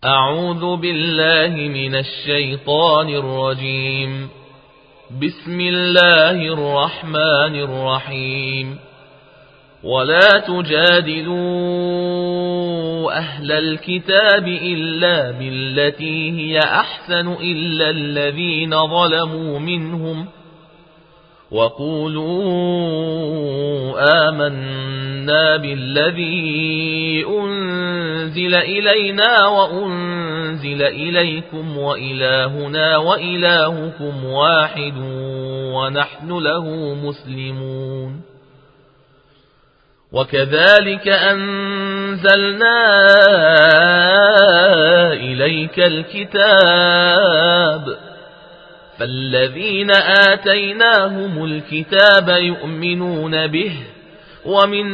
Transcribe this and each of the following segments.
أعوذ بالله من الشيطان الرجيم. بسم الله الرحمن الرحيم. ولا تجادلوا أهل الكتاب إلا بالتي هي أحسن إلا الذين ظلموا منهم وقولوا آمنا بالذي أنزل إلينا وأنزل إليكم وإلهنا وإلهكم واحد ونحن له مسلمون. وكذلك أنزلنا إليك الكتاب فالذين آتيناهم الكتاب يؤمنون به ومن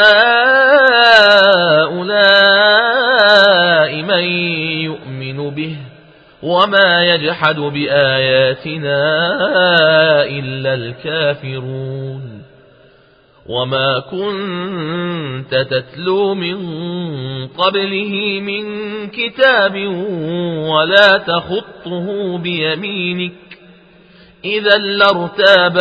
هؤلاء من يؤمن به وما يجحد بآياتنا إلا الكافرون. وما كنت تتلو من قبله من كتاب ولا تخطه بيمينك إذا لارتاب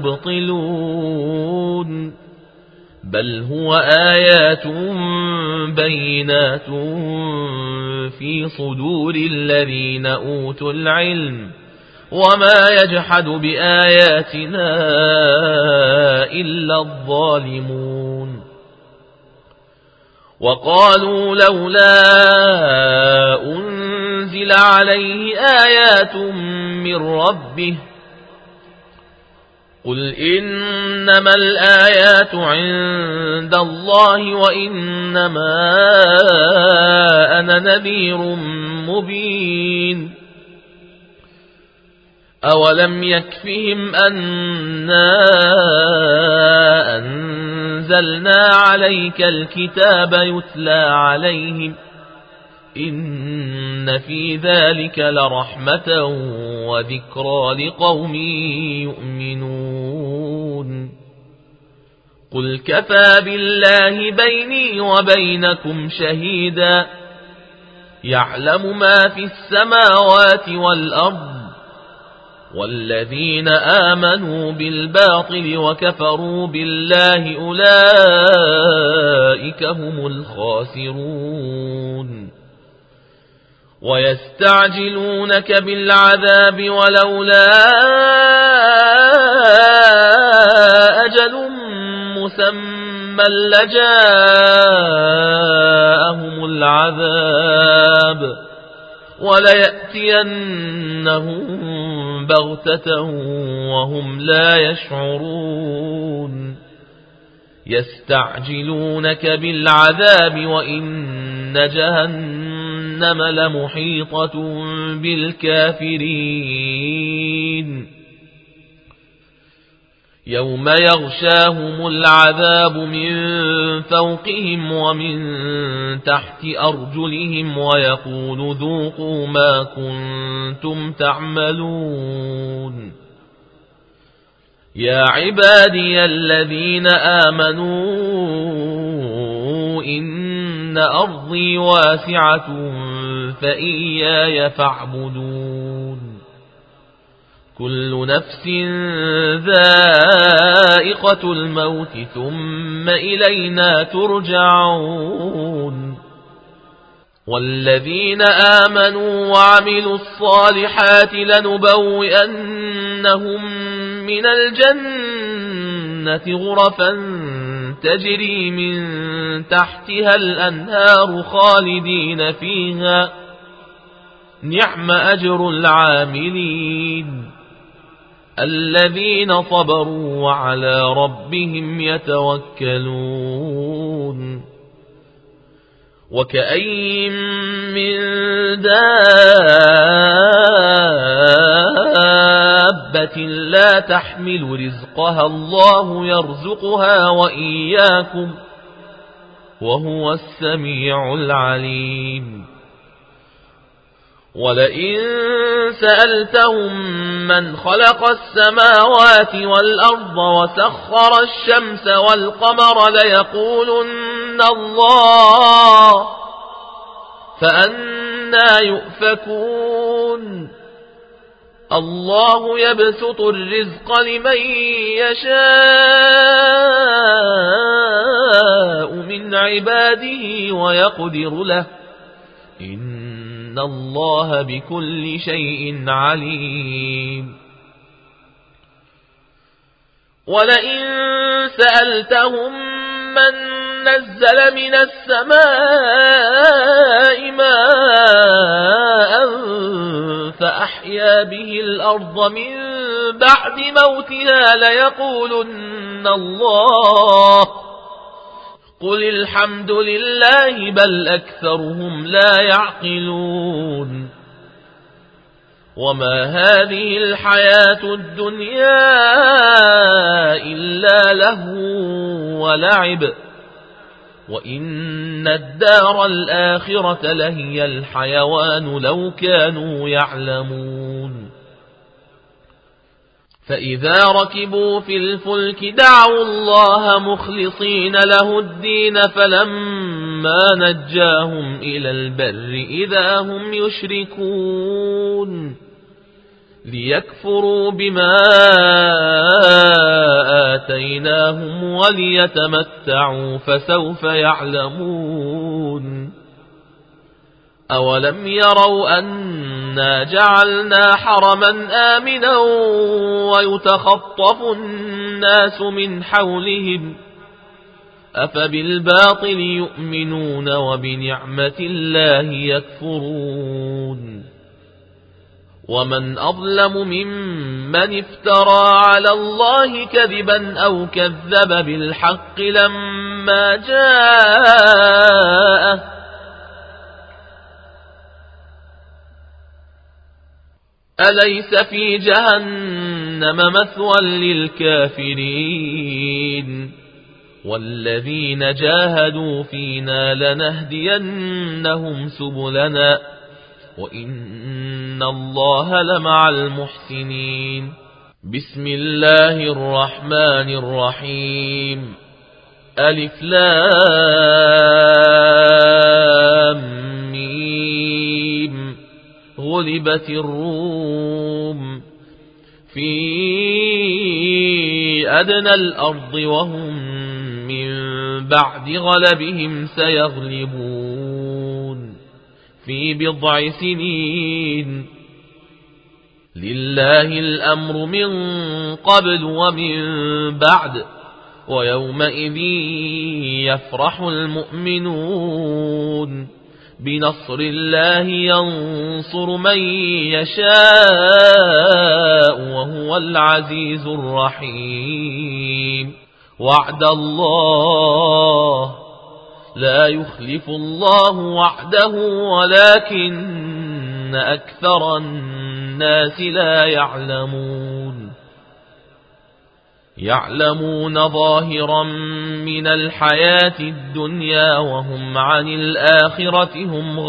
المبطلون. بل هو آيات بينات في صدور الذين أوتوا العلم وما يجحد بآياتنا إلا الظالمون. وقالوا لولا أنزل عليه آيات من ربه قل إنما الآيات عند الله وإنما أنا نذير مبين. أولم يكفهم أنا أنزلنا عليك الكتاب يتلى عليهم إن في ذلك لرحمة وذكرى لقوم يؤمنون. قل كفى بالله بيني وبينكم شهيدا يعلم ما في السماوات والأرض والذين آمنوا بالباطل وكفروا بالله أولئك هم الخاسرون. ويستعجلونك بالعذاب ولولا أجل مسمى لجاءهم العذاب وليأتينهم بغتة وهم لا يشعرون. يستعجلونك بالعذاب وإن جهنم لمحيطة بالكافرين. يوم يغشاهم العذاب من فوقهم ومن تحت أرجلهم ويقول ذوقوا ما كنتم تعملون. يا عبادي الذين آمنوا إن أرضي واسعة فإياي فاعبدون. كل نفس ذائقة الموت ثم إلينا ترجعون. والذين آمنوا وعملوا الصالحات لنبوئنهم من الجنة غرفا تجري من تحتها الأنهار خالدين فيها نعم أجر العاملين الذين صبروا وعلى ربهم يتوكلون. وكأين من دابة لا تحمل رزقها الله يرزقها وإياكم وهو السميع العليم. ولئن سألتهم من خلق السماوات والأرض وسخر الشمس والقمر ليقولن الله فأنا أنى يؤفكون الله يبسط الرزق لمن يشاء من عباده ويقدر له إن الله بكل شيء عليم ولئن سألتهم من نزل من السماء ماء فأحيا به الأرض من بعد موتها ليقولن الله قل الحمد لله بل أكثرهم لا يعقلون وما هذه الحياة الدنيا إلا لهو ولعب وإن الدار الآخرة لهي الحيوان لو كانوا يعلمون فإذا ركبوا في الفلك دعوا الله مخلصين له الدين فلما نجاهم إلى البر إذا هم يشركون ليكفروا بما آتيناهم وليتمتعوا فسوف يعلمون أولم يروا أنا جعلنا حرما آمنا ويتخطف الناس من حولهم أفبالباطل يؤمنون وبنعمة الله يكفرون ومن أظلم ممن افترى على الله كذبا أو كذب بالحق لما جاءه أليس في جهنم مثوى للكافرين والذين جاهدوا فينا لنهدينهم سبلنا وإن الله لمع المحسنين بسم الله الرحمن الرحيم ألف لام ميم غلبت الروم في أدنى الأرض وهم من بعد غلبهم سيغلبون في بضع سنين لله الأمر من قبل ومن بعد ويومئذ يفرح المؤمنون بنصر الله ينصر من يشاء وهو العزيز الرحيم وعد الله لا يخلف الله وعده ولكن أكثر الناس لا يعلمون يعلمون ظاهرا من الحياة الدنيا وهم عن الآخرة هم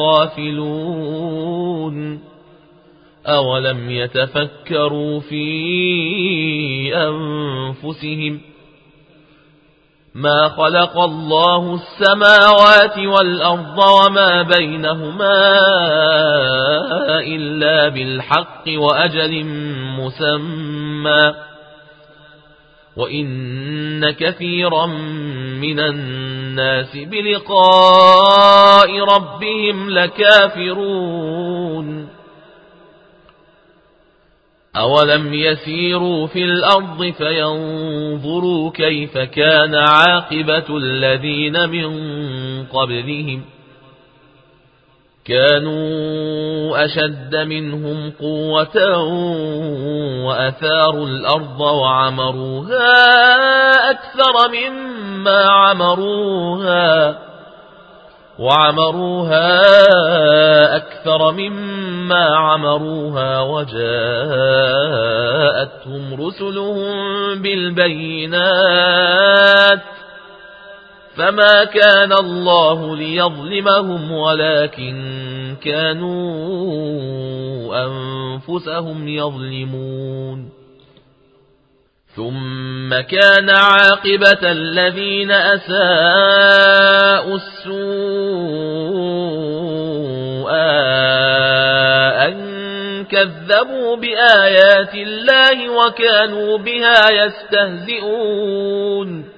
غافلون أولم يتفكروا في أنفسهم ما خلق الله السماوات والأرض وما بينهما إلا بالحق وأجل مسمى وإن كثيرا من الناس بلقاء ربهم لكافرون أولم يسيروا في الأرض فينظروا كيف كان عاقبة الذين من قبلهم كانوا أشد منهم قوة وأثاروا الأرض وعمروها أكثر مما عمروها وجاءتهم رسلهم بالبينات فما كان الله ليظلمهم ولكن كانوا أنفسهم يظلمون ثم كان عاقبة الذين أساءوا السوء كذبوا بآيات الله وكانوا بها يستهزئون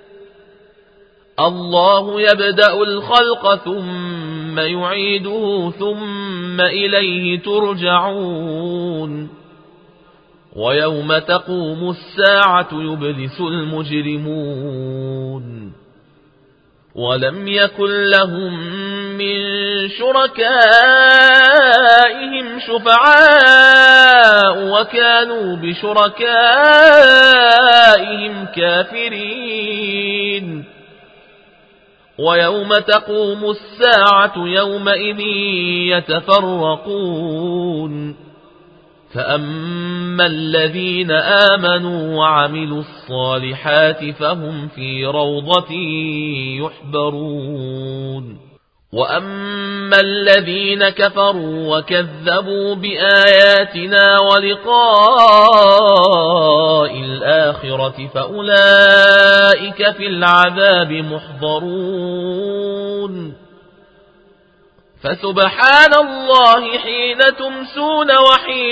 الله يبدأ الخلق ثم يعيده ثم إليه ترجعون ويوم تقوم الساعة يبلس المجرمون ولم يكن لهم من شركائهم شفعاء وكانوا بشركائهم كافرين ويوم تقوم الساعة يومئذ يتفرقون فأما الذين آمنوا وعملوا الصالحات فهم في روضة يحبرون وأما الذين كفروا وكذبوا بآياتنا ولقاء الآخرة فأولئك في العذاب محضرون فسبحان الله حين تمسون وحين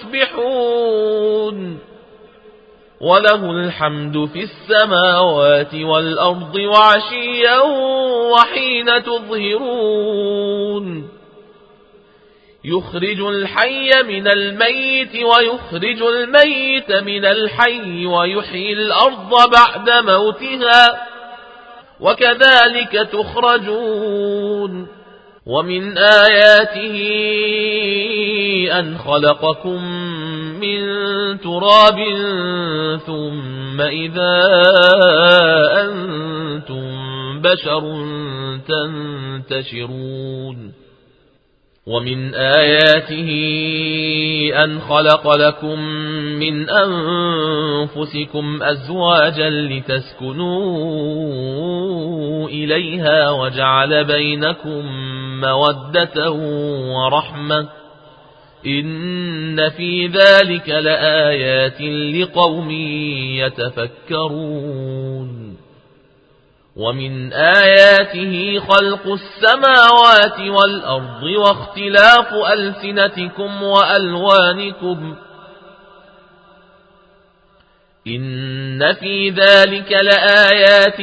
تصبحون وله الحمد في السماوات والأرض وعشيا وحين تظهرون يخرج الحي من الميت ويخرج الميت من الحي ويحيي الأرض بعد موتها وكذلك تخرجون ومن آياته أن خلقكم من تراب ثم إذا أنتم بشر تنتشرون ومن آياته أن خلق لكم من أنفسكم أزواجا لتسكنوا إليها وجعل بينكم مودة ورحمة إن في ذلك لآيات لقوم يتفكرون ومن آياته خلق السماوات والأرض واختلاف ألسنتكم وألوانكم إن في ذلك لآيات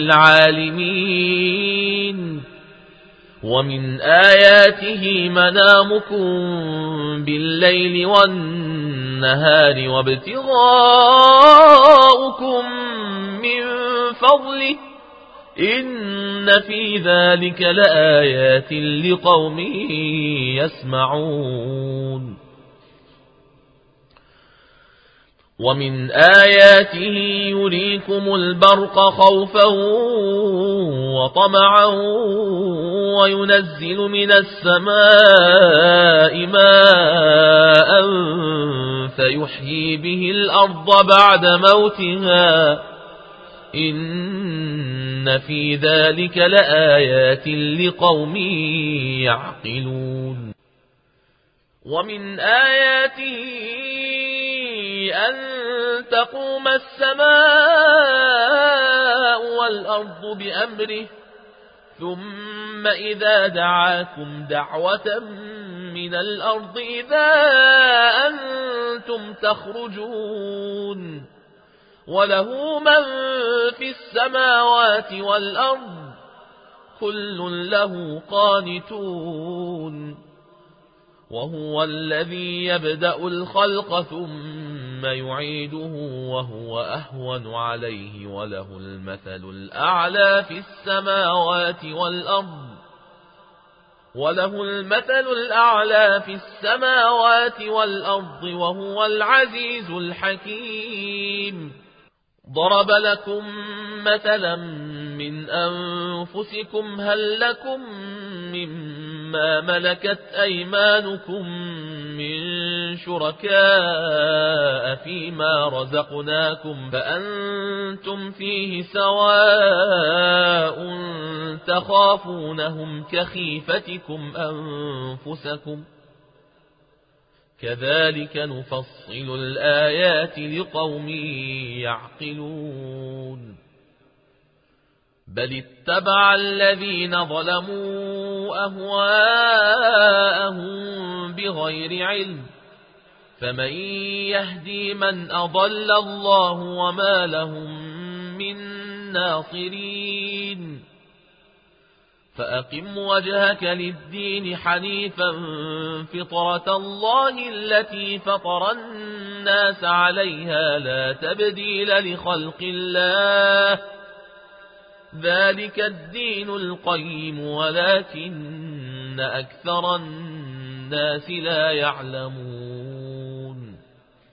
للعالمين ومن آياته منامكم بالليل والنهار وابتغاؤكم من فضله إن في ذلك لآيات لقوم يسمعون ومن آياته يريكم البرق خوفا وطمعا وينزل من السماء ماء فيحيي به الأرض بعد موتها إن في ذلك لآيات لقوم يعقلون ومن آياته أن تقوم السماء والأرض بأمره ثم إذا دعاكم دعوة من الأرض إذا أنتم تخرجون وله من في السماوات والأرض كل له قانتون وهو الذي يبدأ الخلق ثم يعيده وهو أهون عليه وله المثل الأعلى في السماوات والأرض وهو العزيز الحكيم ضرب لكم مثلا من أنفسكم هل لكم مما ملكت أيمانكم من شركاء فيما رزقناكم فأنتم فيه سواء تخافونهم كخيفتكم أنفسكم كذلك نفصل الآيات لقوم يعقلون بل اتبع الذين ظلموا أهواءهم بغير بغير علم، فمن يهدي من أضل الله وما لهم من ناصرين. فأقم وجهك للدين حنيفا فطرة الله التي فطر الناس عليها لا تبديل لخلق الله، ذلك الدين القيم ولكن أكثر الناس لا يعلمون.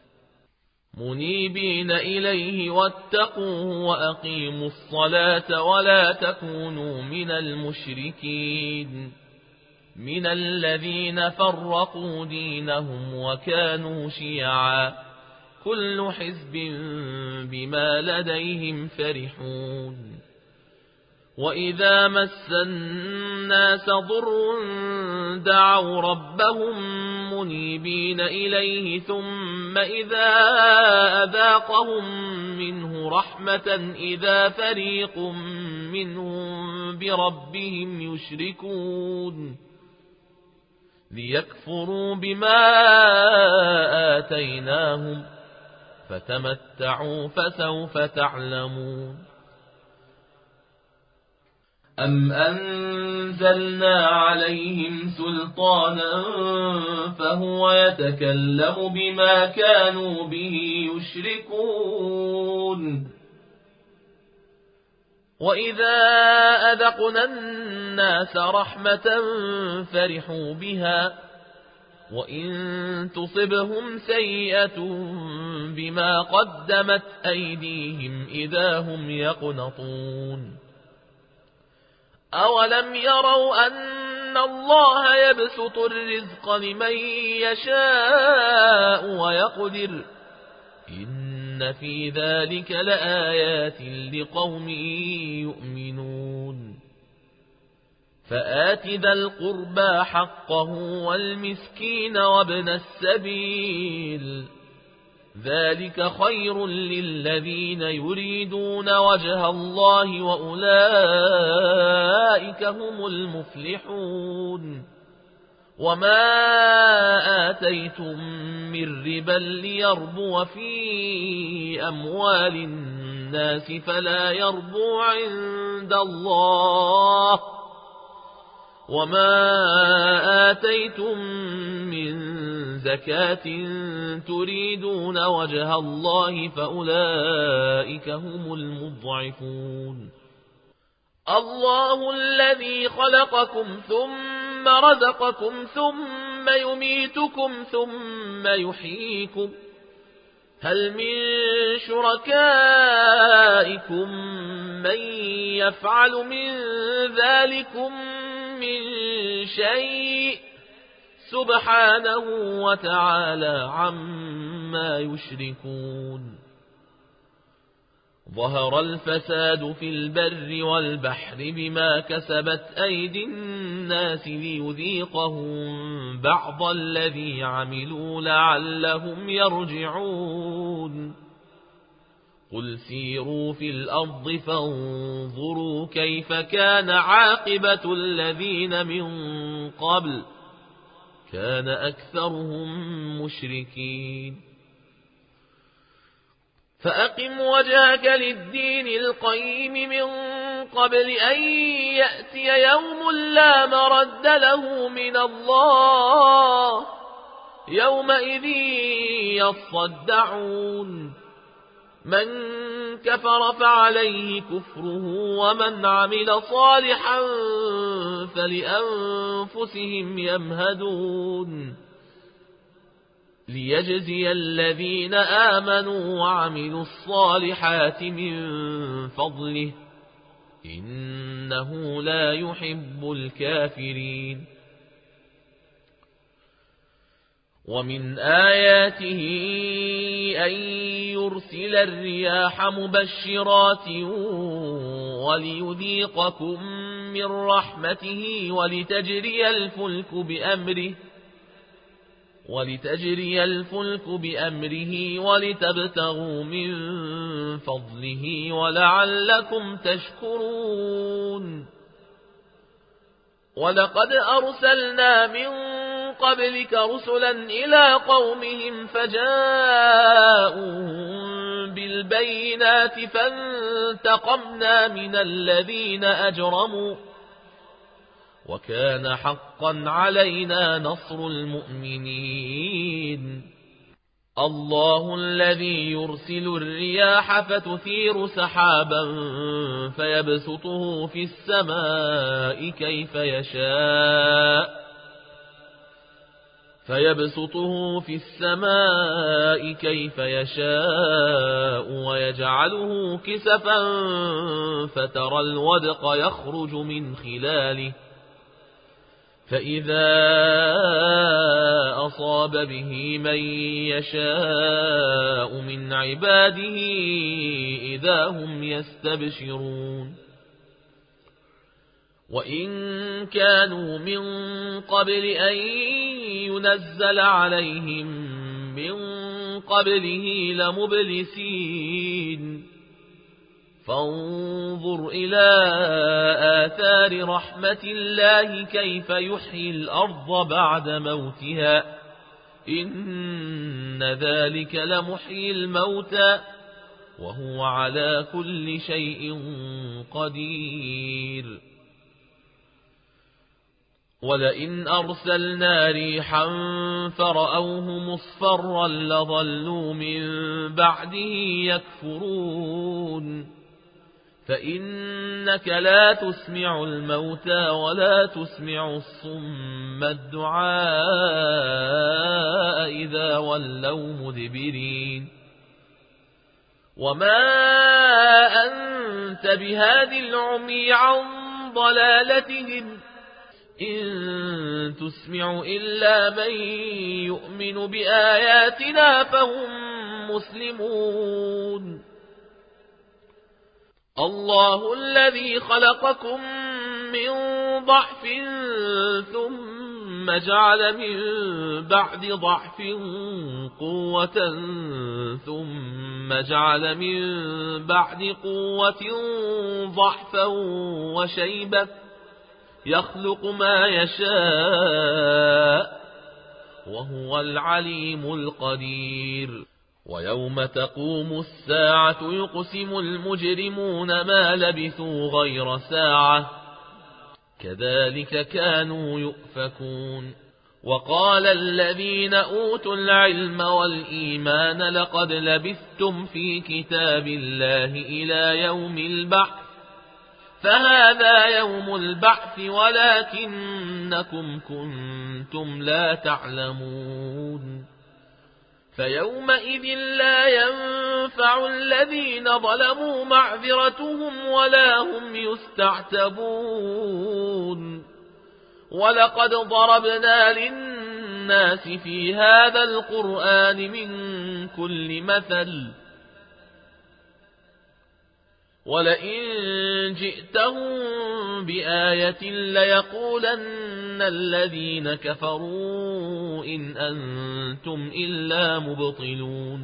منيبين إليه واتقوه وأقيموا الصلاة ولا تكونوا من المشركين، من الذين فرقوا دينهم وكانوا شيعا كل حزب بما لديهم فرحون. وإذا مس الناس ضر دعوا ربهم منيبين إليه ثم إذا أذاقهم منه رحمة إذا فريق منهم بربهم يشركون، ليكفروا بما آتيناهم فتمتعوا فسوف تعلمون. أم أنزلنا عليهم سلطانا فهو يتكلم بما كانوا به يشركون. وإذا أذقنا الناس رحمة فرحوا بها وإن تصبهم سيئة بما قدمت أيديهم إذا هم يقنطون. أولم يروا أن الله يبسط الرزق لمن يشاء ويقدر، إن في ذلك لآيات لقوم يؤمنون. فآت ذا القربى حقه والمسكين وابن السبيل، ذلك خير للذين يريدون وجه الله وأولئك هم المفلحون. وما آتيتم من ربا ليربو في أموال الناس فلا يربو عند الله، وما آتيتم من زكاة تريدون وجه الله فأولئك هم المضعفون. الله الذي خلقكم ثم رزقكم ثم يميتكم ثم يحييكم، هل من شركائكم من يفعل من ذلكم من شيء؟ سبحانه وتعالى عما يشركون. ظهر الفساد في البر والبحر بما كسبت أيدي الناس ليذيقهم بعض الذي عملوا لعلهم يرجعون. قل سيروا في الأرض فانظروا كيف كان عاقبة الذين من قبل، كان أكثرهم مشركين. فأقم وجهك للدين القيم من قبل أن يأتي يوم لا مرد له من الله، يومئذ يصدعون. من كفر فعليه كفره ومن عمل صالحا فلأنفسهم يمهدون، ليجزي الذين آمنوا وعملوا الصالحات من فضله، إنه لا يحب الكافرين. ومن آياته أن يرسل الرياح مبشرات وليذيقكم من رحمته ولتجري الفلك بأمره ولتبتغوا من فضله ولعلكم تشكرون. ولقد أرسلنا من قبلك رسلا إلى قومهم فجاءوهم بالبينات فانتقمنا من الذين أجرموا وكان حقا علينا نصر المؤمنين الله الذي يرسل الرياح فتثير سحابا فيبسطه في السماء كيف يشاء ويجعله كسفا فترى الودق يخرج من خلاله فإذا أصاب به من يشاء من عباده إذا هم يستبشرون وإن كانوا من قبل أن ينزل عليهم من قبله لمبلسين فانظر إلى آثار رحمة الله كيف يحيي الأرض بعد موتها إن ذلك لمحيي الموتى وهو على كل شيء قدير ولئن أرسلنا ريحا فرأوه مصفرا لظلوا من بعده يكفرون فإنك لا تسمع الموتى ولا تسمع الصم الدعاء إذا ولوا مدبرين وما أنت بهاد العمي عن ضلالتهم إن تسمع إلا من يؤمن بآياتنا فهم مسلمون الله الذي خلقكم من ضعف ثم جعل من بعد ضعف قوة ثم جعل من بعد قوة ضعفا وشيبة يخلق ما يشاء وهو العليم القدير ويوم تقوم الساعة يقسم المجرمون ما لبثوا غير ساعة كذلك كانوا يؤفكون وقال الذين أوتوا العلم والإيمان لقد لبثتم في كتاب الله إلى يوم البعث فهذا يوم البعث ولكنكم كنتم لا تعلمون فيومئذ لا ينفع الذين ظلموا معذرتهم ولا هم يستعتبون ولقد ضربنا للناس في هذا القرآن من كل مثل ولئن جئتهم بآية ليقولن الذين كفروا إن أنتم إلا مبطلون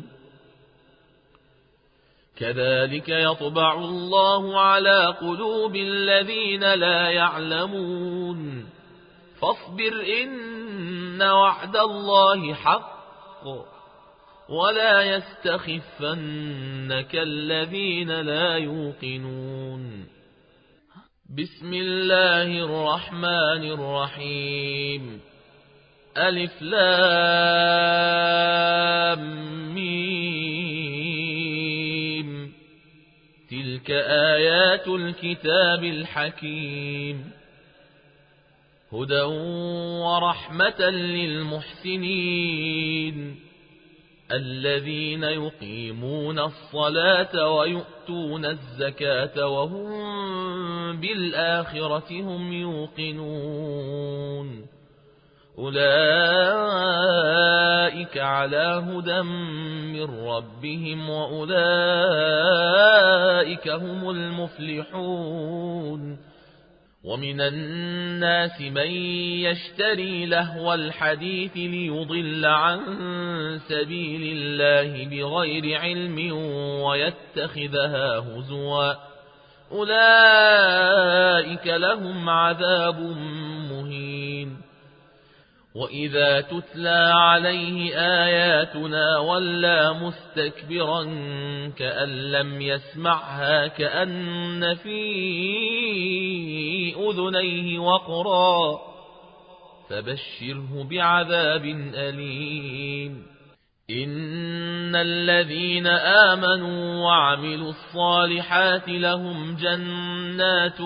كذلك يطبع الله على قلوب الذين لا يعلمون فاصبر إن وعد الله حق ولا يستخفنك الذين لا يوقنون بسم الله الرحمن الرحيم ألف لام ميم تلك آيات الكتاب الحكيم هدى ورحمة للمحسنين الذين يقيمون الصلاة ويؤتون الزكاة وهم بالآخرة هم يوقنون أولئك على هدى من ربهم وأولئك هم المفلحون ومن الناس من يشتري لهو الحديث ليضل عن سبيل الله بغير علم ويتخذها هزوا أولئك لهم عذاب مهين وإذا تتلى عليه آياتنا ولى مستكبرا كأن لم يسمعها كأن في أذنيه وقرا فبشره بعذاب أليم إن الذين آمنوا وعملوا الصالحات لهم جنات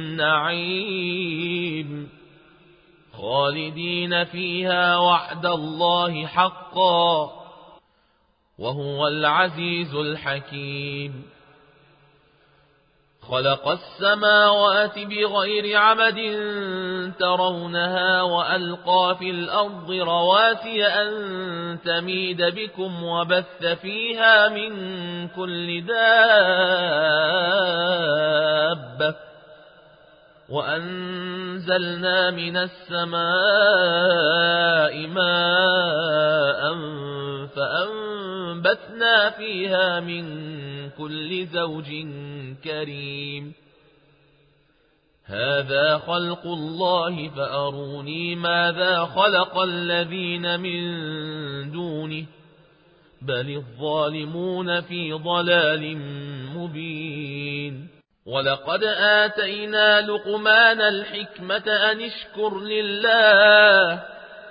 النعيم خالدين فيها وعد الله حقا وهو العزيز الحكيم خلق السماوات بغير عمد ترونها وألقى في الأرض رواسي أن تميد بكم وبث فيها من كل دابة وأنزلنا من السماء ماء فأنبتنا فيها من كل زوج كريم هذا خلق الله فأروني ماذا خلق الذين من دونه بل الظالمون في ضلال مبين ولقد آتينا لقمان الحكمة أن اشكر لله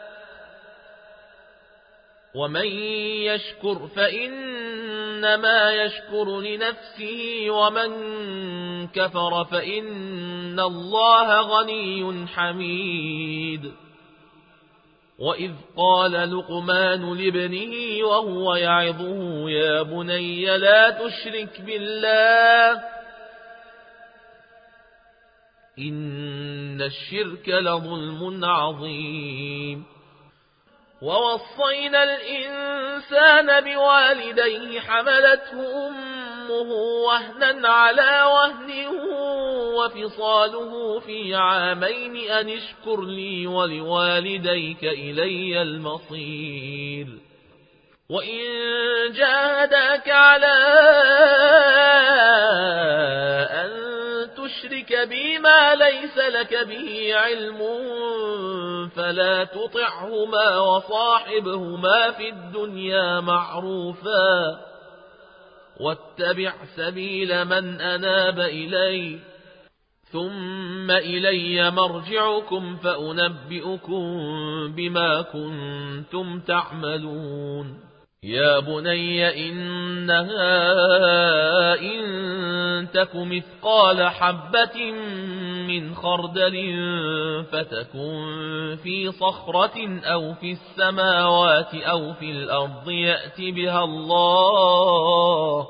ومن يشكر فإنما يشكر لنفسه ومن كفر فإن الله غني حميد وإذ قال لقمان لابنه وهو يعظه يا بني لا تشرك بالله إن الشرك لظلم عظيم ووصينا الإنسان بوالديه حملته أمه وهنا على وهن وفصاله في عامين أن اشكر لي ولوالديك إلي المصير وإن جاهداك على أن تشرك بي ما ليس لك به علم فلا تطعهما وصاحبهما في الدنيا معروفا واتبع سبيل من أناب إلي ثم إلي مرجعكم فأنبئكم بما كنتم تعملون يا بني إنها إن تك مثقال حبة من خردل فتكن في صخرة أو في السماوات أو في الأرض يأت بها الله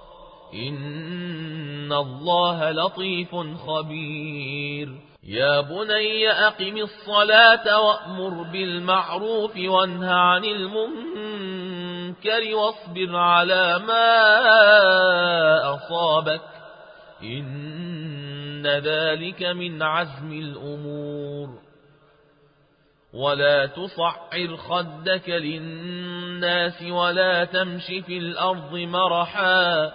إن الله لطيف خبير يا بني أقم الصلاة وأمر بالمعروف وانه عن المنكر واصبر على ما أصابك إن ذلك من عزم الأمور ولا تصعر خدك للناس ولا تمش في الأرض مرحا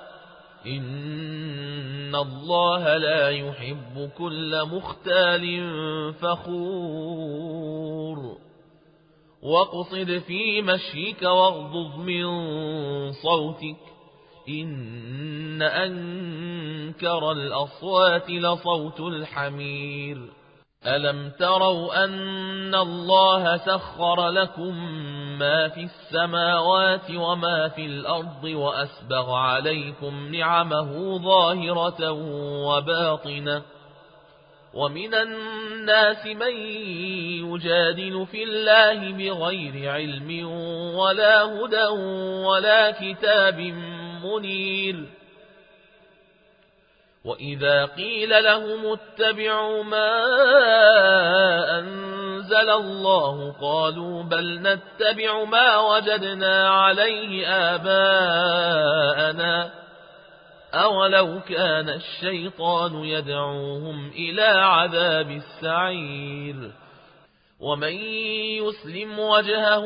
إن الله لا يحب كل مختال فخور واقصد في مشيك واغضض من صوتك إن أنكر الأصوات لصوت الحمير ألم تروا أن الله سخر لكم ما في السماوات وما في الأرض وأسبغ عليكم نعمه ظاهرة وباطنة ومن الناس من يجادل في الله بغير علم ولا هدى ولا كتاب منير وإذا قيل لهم اتبعوا ما أنزل الله قالوا بل نتبع ما وجدنا عليه آباءنا أولو كان الشيطان يدعوهم إلى عذاب السعير ومن يسلم وجهه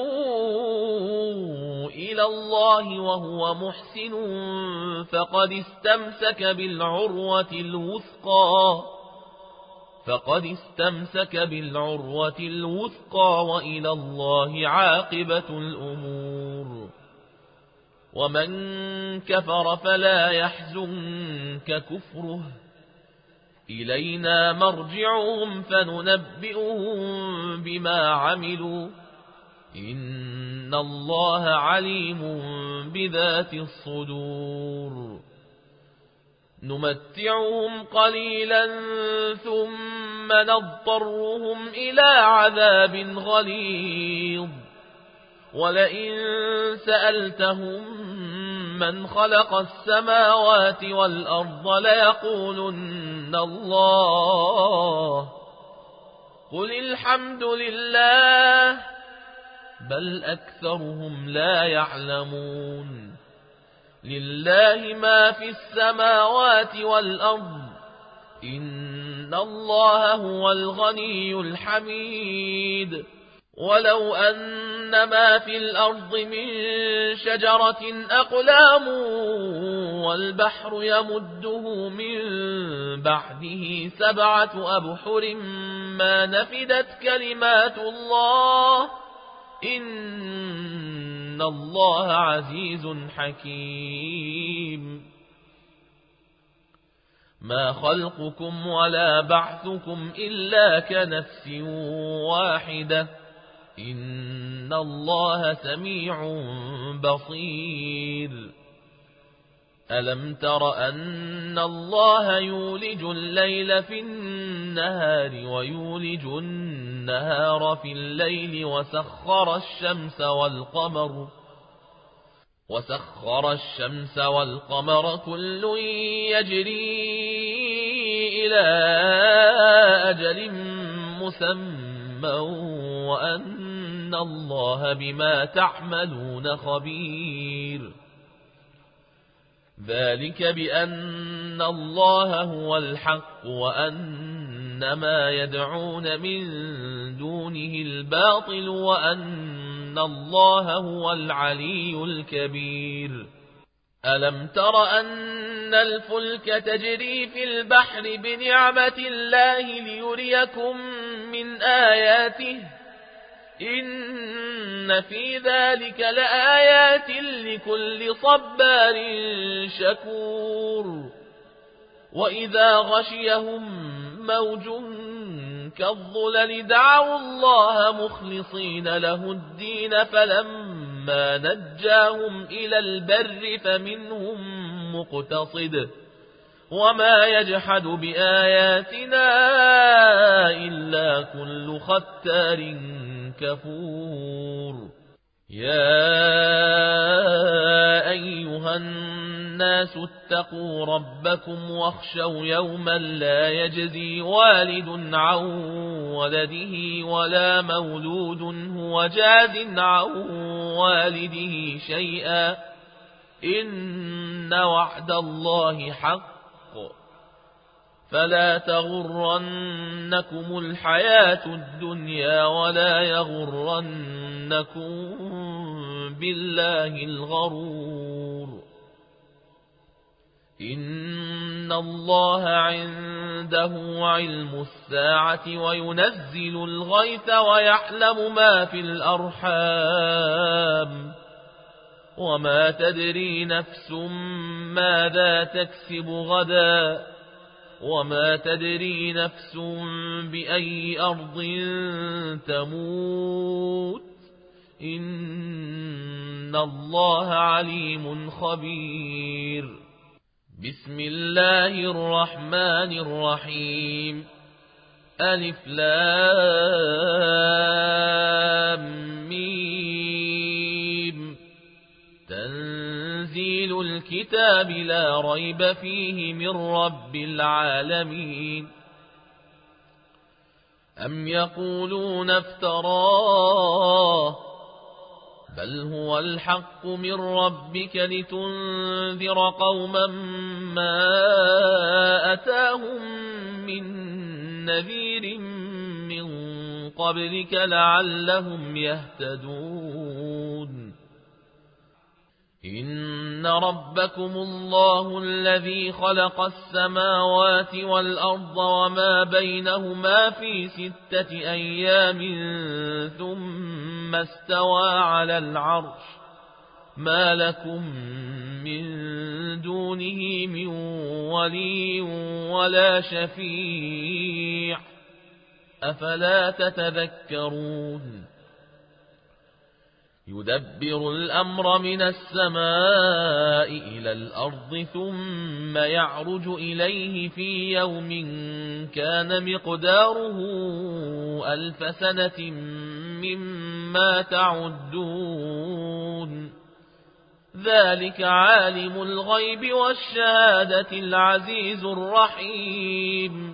إلى الله وهو محسن فقد استمسك بالعروة الوثقى فقد استمسك بالعروة الوثقى وإلى الله عاقبة الأمور. ومن كفر فلا يحزنك كفره، إلينا مرجعهم فننبئهم بما عملوا، إن الله عليم بذات الصدور. نمتعهم قليلا ثم نضطرهم إلى عذاب غليظ، ولئن سألتهم من خلق السماوات والأرض ليقولن الله، قل الحمد لله، بل أكثرهم لا يعلمون. لله ما في السماوات والأرض، إن الله هو الغني الحميد. ولو أن ما في الأرض من شجرة أقلام والبحر يمده من بعده 7 أبحر ما نفدت كلمات الله، إن الله عزيز حكيم. ما خلقكم ولا بعثكم إلا كنفس واحدة، إن الله سميع بصير. ألم تر أن الله يولج الليل في النهار ويولج النهار في الليل وسخر الشمس والقمر كل يجري إلى أجل مسمى وأن الله بما تعملون خبير. ذلك بأن الله هو الحق وأن ما يدعون من دونه الباطل وأن الله هو العلي الكبير. ألم تر أن الفلك تجري في البحر بنعمة الله ليريكم من آياته، إن في ذلك لآيات لكل صبار شكور. وإذا غشيهم موج كالظلل دعوا الله مخلصين له الدين فلما نجاهم إلى البر فمنهم مقتصد وما يجحد بآياتنا إلا كل ختار كفور. يا أيها الناس اتقوا ربكم واخشوا يوما لا يجزي والد عن ولده ولا مولود هو جاز عن والده شيئا، إن وعد الله حق، فلا تغرنكم الحياة الدنيا ولا يغرنكم بالله الغرور. إن الله عنده علم الساعة وينزل الغيث ويعلم ما في الأرحام، وما تدري نفس ماذا تكسب غدا، وما تدري نفس بأي أرض تموت، إن الله عليم خبير. بسم الله الرحمن الرحيم. ألف لام ميم. تنزيل الكتاب لا ريب فيه من رب العالمين. أم يقولون افتراه، بل هو الحق من ربك لتنذر قوما ما أتاهم من نذير من قبلك لعلهم يهتدون. إن ربكم الله الذي خلق السماوات والأرض وما بينهما في 6 أيام ثم استوى على العرش ما لكم من دونه من ولي ولا شفيع أفلا تتذكرون يدبر الأمر من السماء إلى الأرض ثم يعرج إليه في يوم كان مقداره 1000 سنة مما تعدون ذلك عالم الغيب والشهادة العزيز الرحيم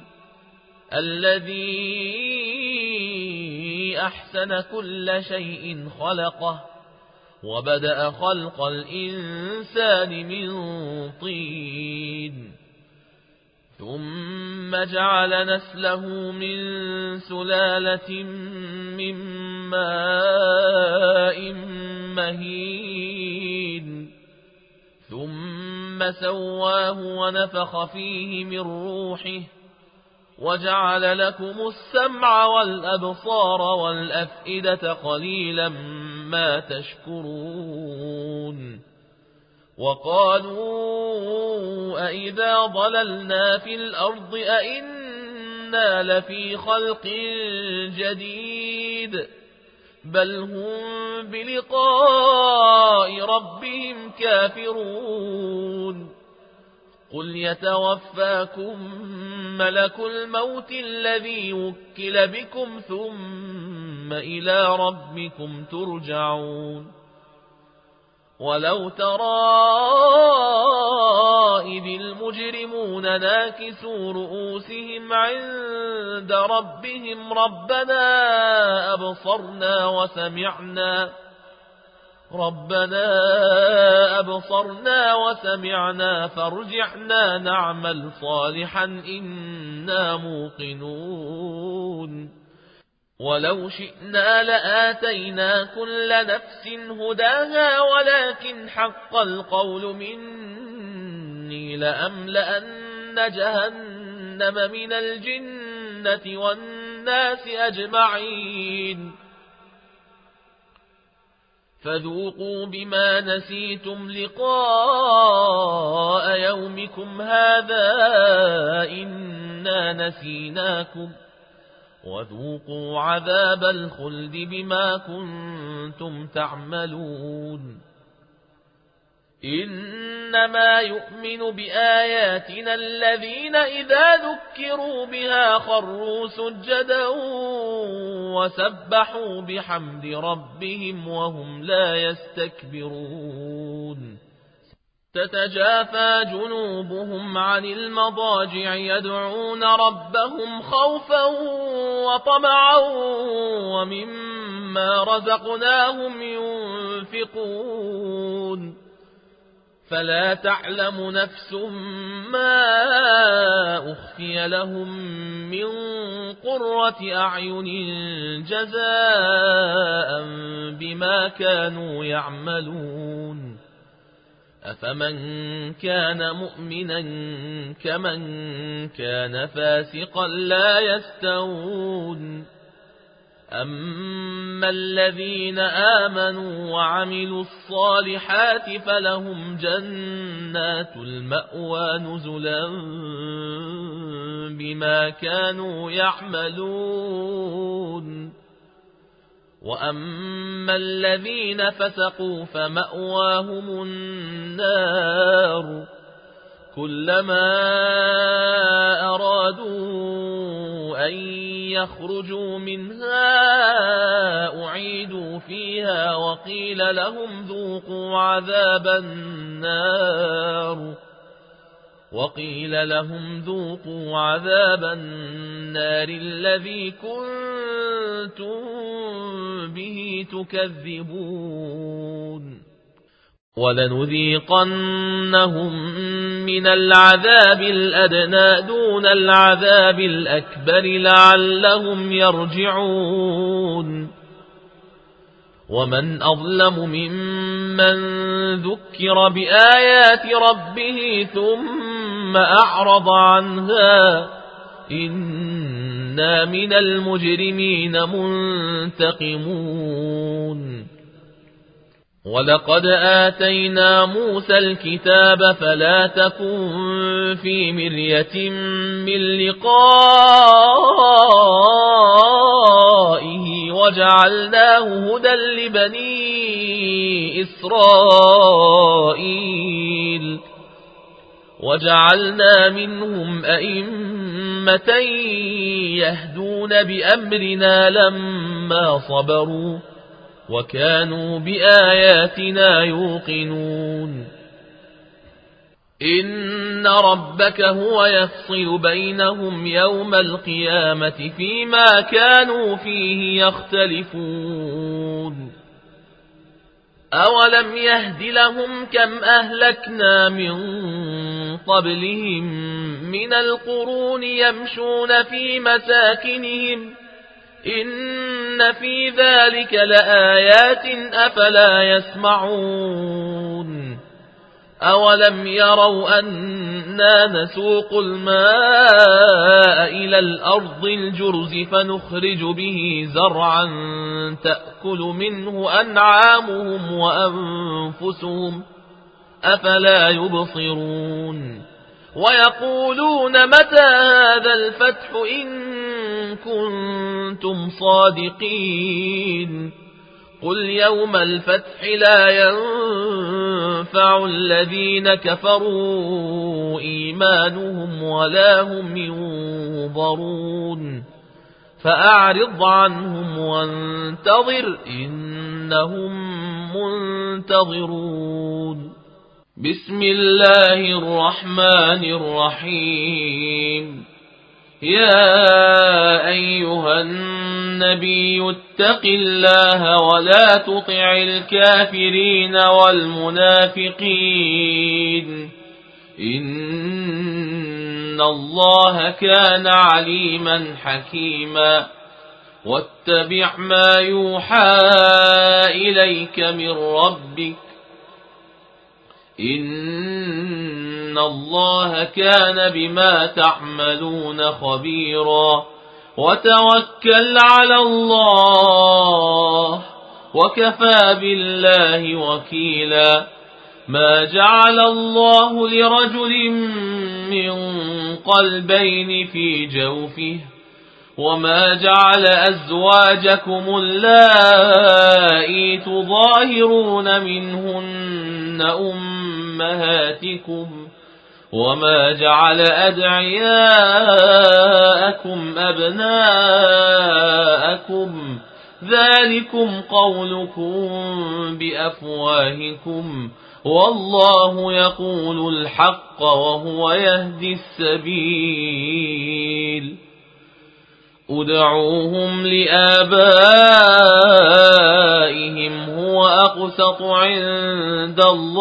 الذي أحسن كل شيء خلقه وبدأ خلق الإنسان من طين ثم جعل نسله من سلالة من ماء مهين ثم سواه ونفخ فيه من روحه وجعل لكم السمع والأبصار والأفئدة قليلا ما تشكرون وقالوا أئذا ضللنا في الأرض أئنا لفي خلق جديد بل هم بلقاء ربهم كافرون قل يتوفاكم ملك الموت الذي وكل بكم ثم إلى ربكم ترجعون ولو ترى إذ المجرمون ناكسوا رؤوسهم عند ربهم ربنا أبصرنا وسمعنا فارجعنا نعمل صالحا إنا موقنون ولو شئنا لآتينا كل نفس هداها ولكن حق القول مني لأملأن جهنم من الجنة والناس أجمعين فذوقوا بما نسيتم لقاء يومكم هذا إنا نسيناكم وذوقوا عذاب الخلد بما كنتم تعملون إنما يؤمن بآياتنا الذين إذا ذكروا بها خروا سجدا وسبحوا بحمد ربهم وهم لا يستكبرون تتجافى جنوبهم عن المضاجع يدعون ربهم خوفا وطمعا ومما رزقناهم ينفقون فلا تعلم نفس ما أخفي لهم من قرة أعين جزاء بما كانوا يعملون أفمن كان مؤمنا كمن كان فاسقا لا يستوون أما الذين آمنوا وعملوا الصالحات فلهم جنات المأوى نزلا بما كانوا يعملون وأما الذين فسقوا فمأواهم النار كلما أرادوا أن يخرجوا منها أعيدوا فيها وقيل لهم ذوقوا عذاب النار الذي كنتم به تكذبون ولنذيقنهم من العذاب الأدنى دون العذاب الأكبر لعلهم يرجعون ومن أظلم ممن ذكر بآيات ربه ثم أعرض عنها إنا من المجرمين منتقمون ولقد آتينا موسى الكتاب فلا تكن في مرية من لقائه وجعلناه هدى لبني إسرائيل وجعلنا منهم أئمة يهدون بأمرنا لما صبروا وكانوا بآياتنا يوقنون إن ربك هو يفصل بينهم يوم القيامة فيما كانوا فيه يختلفون أولم يهد لهم كم أهلكنا من قبلهم من القرون يمشون في مساكنهم إن في ذلك لآيات أفلا يسمعون أولم يروا أنا نسوق الماء إلى الأرض الجرز فنخرج به زرعا تأكل منه أنعامهم وأنفسهم أفلا يبصرون ويقولون متى هذا الفتح إن كنتم صادقين قل يوم الفتح لا ينفع الذين كفروا إيمانهم ولا هم ينظرون فأعرض عنهم وانتظر إنهم منتظرون بسم الله الرحمن الرحيم يا أيها النبي اتق الله ولا تطع الكافرين والمنافقين إن الله كان عليما حكيما واتبع ما يوحى إليك من ربك إن الله كان بما تعملون خبيرا وتوكل على الله وكفى بالله وكيلا ما جعل الله لرجل من قلبين في جوفه وما جعل أزواجكم اللائي تظاهرون منهن أمهاتكم وما جعل أدعياءكم أبناءكم ذلكم قولكم بأفواهكم والله يقول الحق وهو يهدي السبيل ادعوهم لآبائهم هو أقسط عند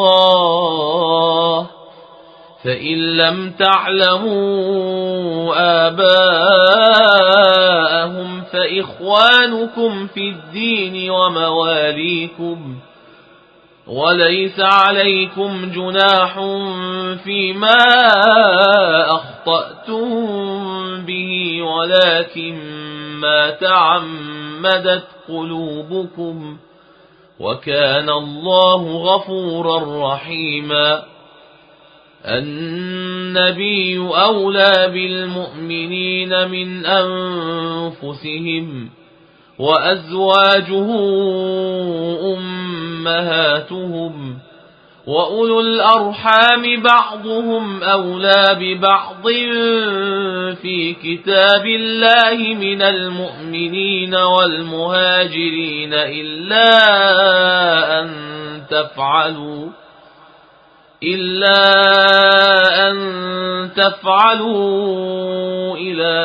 الله فإن لم تعلموا آباءهم فإخوانكم في الدين ومواليكم وليس عليكم جناح فيما أخطأتم به ولكن ما تعمدت قلوبكم وكان الله غفورا رحيما النبي أولى بالمؤمنين من أنفسهم وأزواجه أمهاتهم وأولو الأرحام بعضهم أولى ببعض في كتاب الله من المؤمنين والمهاجرين إلا أن تفعلوا إلى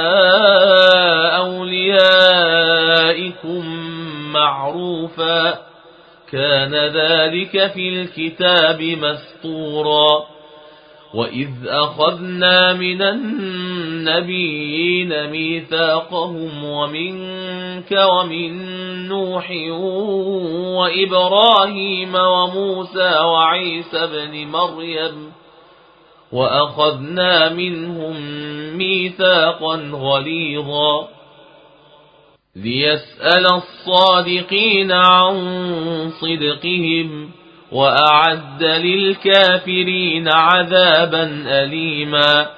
أوليائكم معروفا كان ذلك في الكتاب مسطورا وإذ أخذنا من النبيين ميثاقهم ومنك ومن نوح وإبراهيم وموسى وعيسى بن مريم وأخذنا منهم ميثاقا غليظا ليسأل الصادقين عن صدقهم وأعد للكافرين عذابا أليما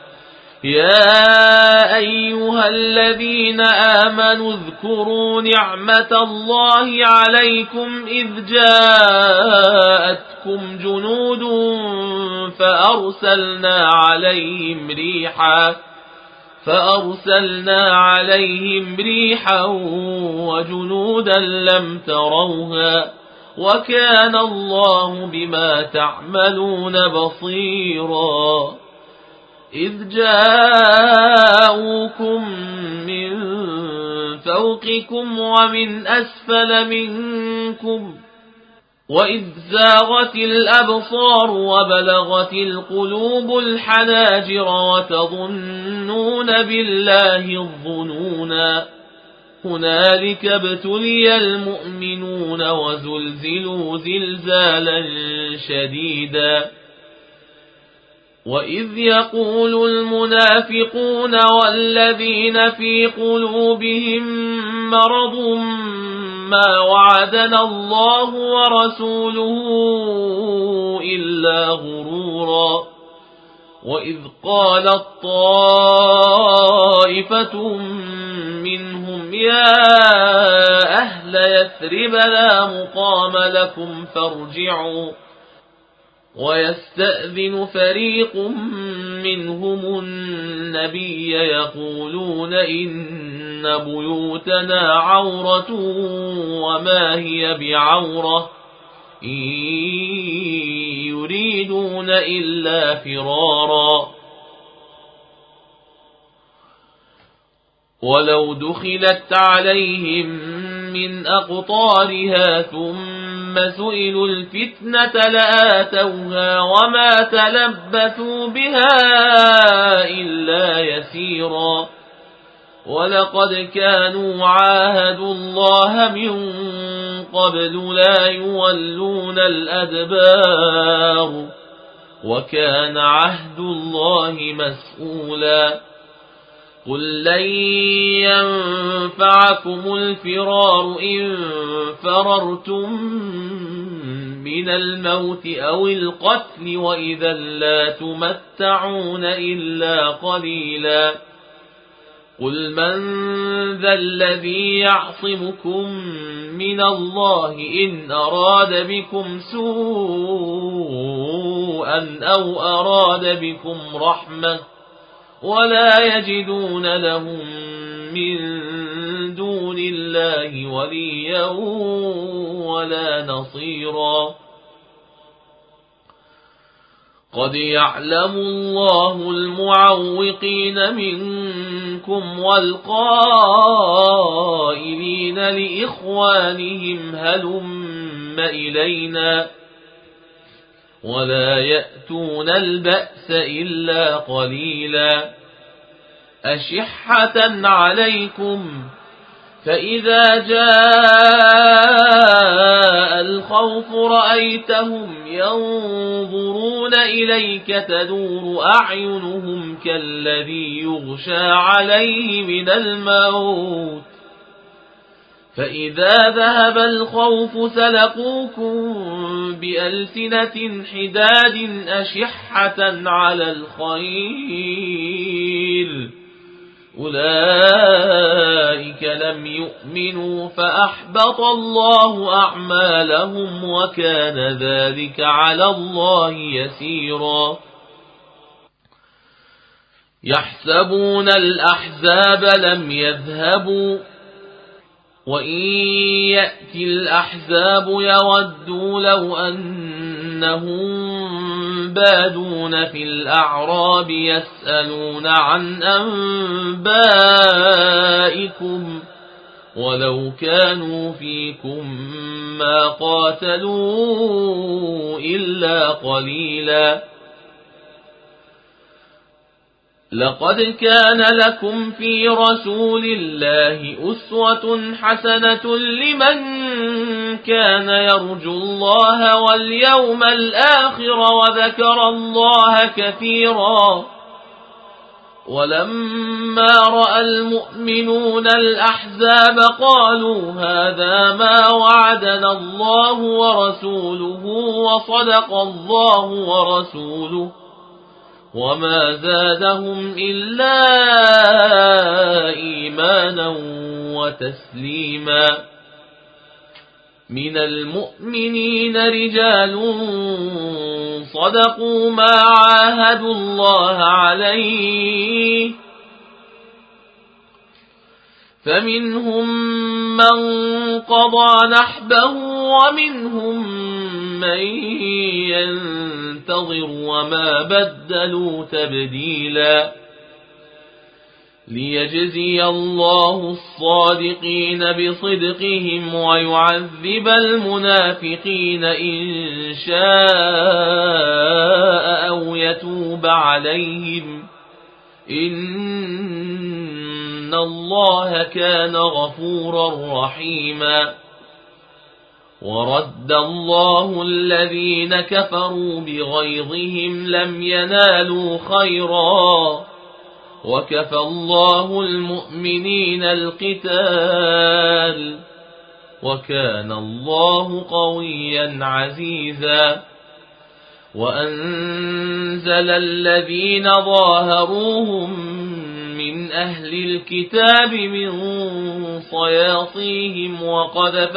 يا أيها الذين آمنوا اذكروا نعمة الله عليكم إذ جاءتكم جنود فأرسلنا عليهم ريحا وجنودا لم تروها وكان الله بما تعملون بصيرا إذ جاءوكم من فوقكم ومن أسفل منكم وإذ زاغت الأبصار وبلغت القلوب الحناجر وتظنون بالله الظنونا هنالك ابتلي المؤمنون وزلزلوا زلزالا شديدا وإذ يقول المنافقون والذين في قلوبهم مرض ما وعدنا الله ورسوله إلا غرورا وإذ قالت طائفة منهم يا أهل يثرب لا مقام لكم فارجعوا ويستأذن فريق منهم النبي يقولون إن بيوتنا عورة وما هي بعورة إن يريدون إلا فرارا ولو دخلت عليهم من أقطارها ثم سئلوا الفتنة لآتوها وما تلبثوا بها إلا يسيرا ولقد كانوا عاهدوا الله من قبل لا يولون الأدبار وكان عهد الله مسؤولا قل لن ينفعكم الفرار إن فررتم من الموت أو القتل وإذا لا تمتعون إلا قليلا قل من ذا الذي يعصمكم من الله إن أراد بكم سوءا أو أراد بكم رحمة ولا يجدون لهم من دون الله وليا ولا نصيرا قد يعلم الله المعوقين منكم والقائلين لإخوانهم هلم إلينا ولا يأتون البأس إلا قليلا أشحة عليكم فإذا جاء الخوف رأيتهم ينظرون إليك تدور أعينهم كالذي يغشى عليه من الموت فإذا ذهب الخوف سلقوكم بألسنة حداد أشحة على الخير أولئك لم يؤمنوا فأحبط الله أعمالهم وكان ذلك على الله يسيرا يحسبون الأحزاب لم يذهبوا وإن يأتي الأحزاب يودوا لو أنهم بادون في الأعراب يسألون عن أنبائكم ولو كانوا فيكم ما قاتلوا إلا قليلا لقد كان لكم في رسول الله أسوة حسنة لمن كان يرجو الله واليوم الآخر وذكر الله كثيرا. ولما رأى المؤمنون الأحزاب قالوا هذا ما وعدنا الله ورسوله وصدق الله ورسوله وما زادهم إلا إيمانا وتسليما. من المؤمنين رجال صدقوا ما عاهدوا الله عليه فمنهم من قضى نحبه ومنهم من ينتظر وما بدلوا تبديلا. ليجزي الله الصادقين بصدقهم ويعذب المنافقين إن شاء أو يتوب عليهم إن الله كان غفورا رحيما. ورد الله الذين كفروا بغيظهم لم ينالوا خيرا وكفى الله المؤمنين القتال وكان الله قويا عزيزا. وأنزل الذين ظاهروهم من أهل الكتاب من صياصيهم وقذف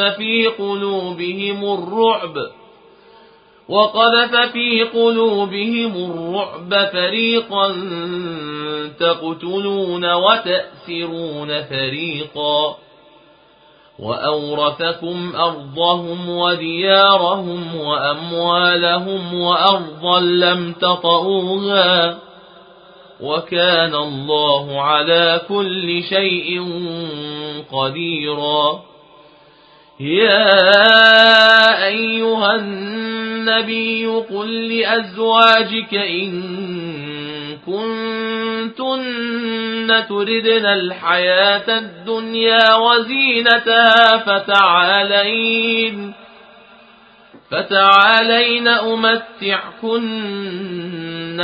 في قلوبهم الرعب فريقا تقتلون وتأسرون فريقا. وأورثكم أرضهم وديارهم وأموالهم وأرضا لم تطئوها وكان الله على كل شيء قديرا. يا أيها النبي قل لأزواجك إن كنتن تردن الحياة الدنيا وزينتها فتعالين أمتعكن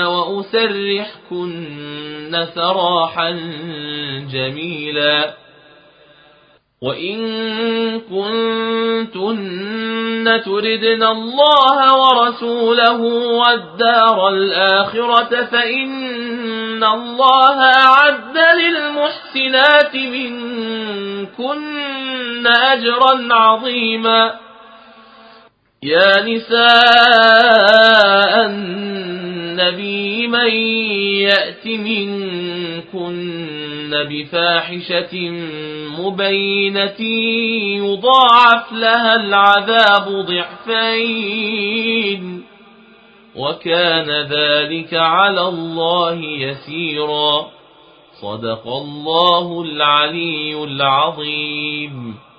وأسرحكن سراحا جميلا. وإن كنتن تردن الله ورسوله والدار الآخرة فإن الله أعد للمحسنات منكن أجرا عظيما. يا نساء النبي من يأت منكن بفاحشة مبينة يضاعف لها العذاب ضعفين وكان ذلك على الله يسيرا. صدق الله العلي العظيم.